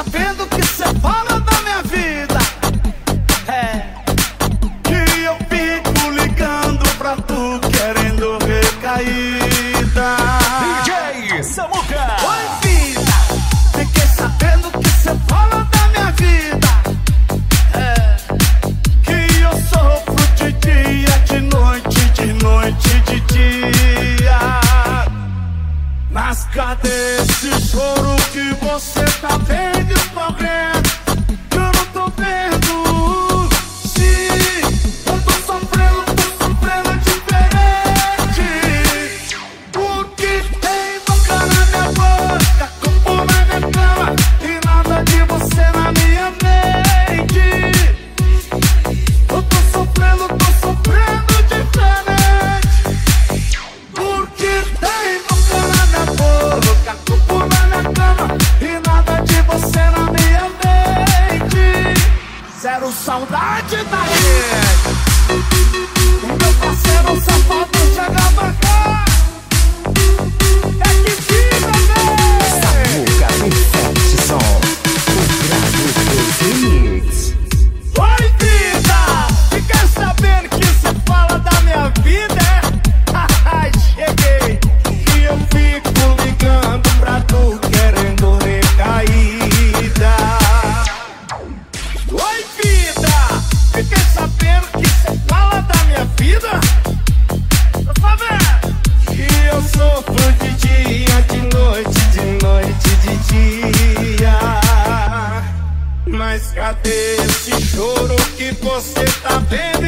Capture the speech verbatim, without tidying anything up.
sabendo que cê fala da minha vida. É que eu fico ligando pra tu, querendo recaída. D J Samuca. Oi, vida, fiquei sabendo que cê fala da minha vida. É que eu sofro de dia, de noite, de noite, de dia. Mas cadê esse choro que você tá vendo e correndo? Eu não tô vendo. Sim, eu tô sofrendo, tô sofrendo diferente. O que tem boca na minha boca, corpo na minha cama e nada de você na minha mente. Eu tô sofrendo, tô sofrendo diferente. Porque tem boca na minha boca, corpo na minha cama e nada de você na minha mente. Zero saudade da gente. Meu parceiro safado chega pra cá. É que fica, né? Samuca Perfect Som. O grado dos remix. Oi, vida! Fiquei sabendo que você fala da minha vida, é? Cheguei e eu fico ligando pra tu, querendo recaída. Oi, vida! Fiquei sabendo que você fala da minha vida. Tô sabendo que eu sofro de dia, de noite, de noite, de dia. Mas cadê esse choro que você tá vendo